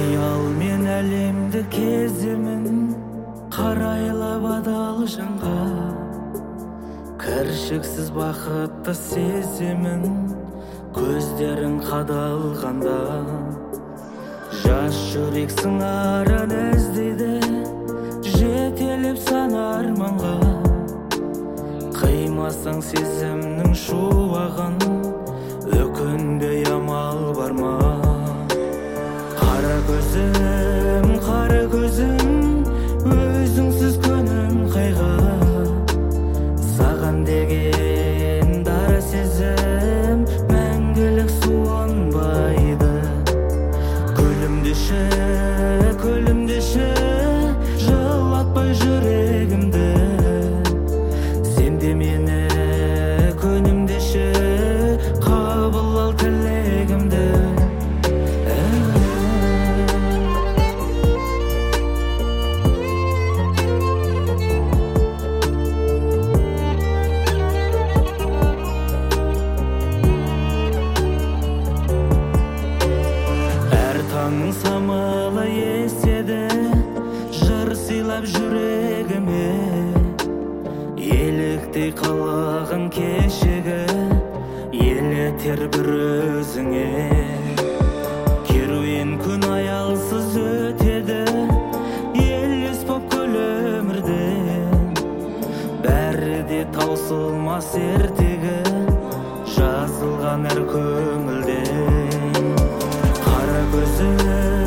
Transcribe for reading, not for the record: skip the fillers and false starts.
Аял мен әлемді кеземін, қарайлап адал жанға. Кіршіксіз бақытты сеземін, көздерің қадалғанда. Жас жүрек сыңарын іздейді, жетелеп сан арманға. Қимасаң сезімнің шуағын, өкінбей амал бар ма? Қара көзім, өзіңсіз күнім қайға. Саған деген дара сезім мәңгілік суынбайды. Күлімдеші, жылатпай жүрегімді. Сен де мені көнімдеші, қабыл ал тілегімді. Таңның самалы еседі, жыр сыйлап жүрегіме. Еліктей қалағын кешегі, елетер бір өзіңе. Керуен күн аялсыз өтеді, елес боп күл өмірден. Бәрі де таусылмас ертегі, жазылған әр көңілден. Қара көзім,